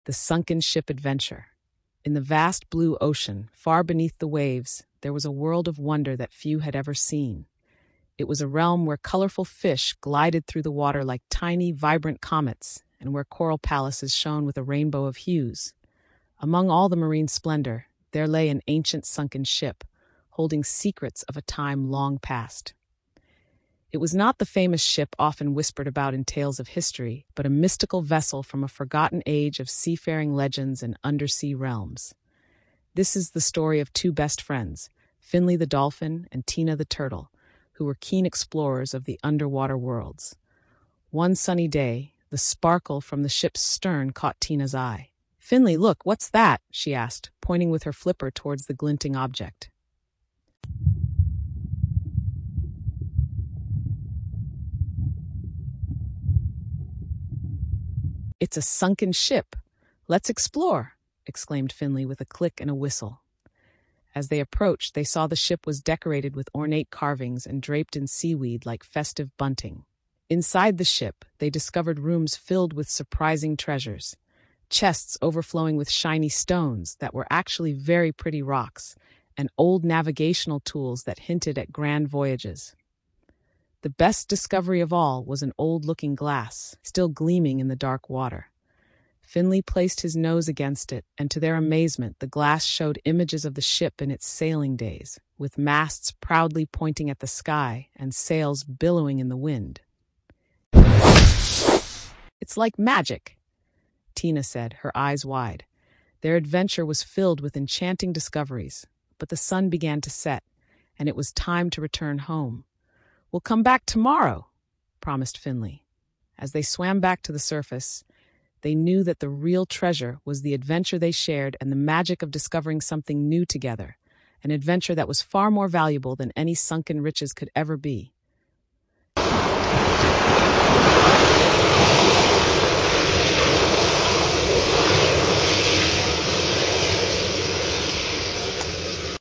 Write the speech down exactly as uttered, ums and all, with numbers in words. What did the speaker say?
The Sunken Ship Adventure. In the vast blue ocean, far beneath the waves, there was a world of wonder that few had ever seen. It was a realm where colorful fish glided through the water like tiny, vibrant comets, and where coral palaces shone with a rainbow of hues. Among all the marine splendor, there lay an ancient sunken ship, holding secrets of a time long past. It was not the famous ship often whispered about in tales of history, but a mystical vessel from a forgotten age of seafaring legends and undersea realms. This is the story of two best friends, Finley the dolphin and Tina the turtle, who were keen explorers of the underwater worlds. One sunny day, the sparkle from the ship's stern caught Tina's eye. "Finley, look, what's that?" she asked, pointing with her flipper towards the glinting object. "It's a sunken ship. Let's explore," exclaimed Finley with a click and a whistle. As they approached, they saw the ship was decorated with ornate carvings and draped in seaweed like festive bunting. Inside the ship, they discovered rooms filled with surprising treasures, chests overflowing with shiny stones that were actually very pretty rocks, and old navigational tools that hinted at grand voyages. The best discovery of all was an old-looking glass, still gleaming in the dark water. Finley placed his nose against it, and to their amazement, the glass showed images of the ship in its sailing days, with masts proudly pointing at the sky and sails billowing in the wind. "It's like magic," Tina said, her eyes wide. Their adventure was filled with enchanting discoveries, but the sun began to set, and it was time to return home. "We'll come back tomorrow," promised Finley. As they swam back to the surface, they knew that the real treasure was the adventure they shared and the magic of discovering something new together, an adventure that was far more valuable than any sunken riches could ever be.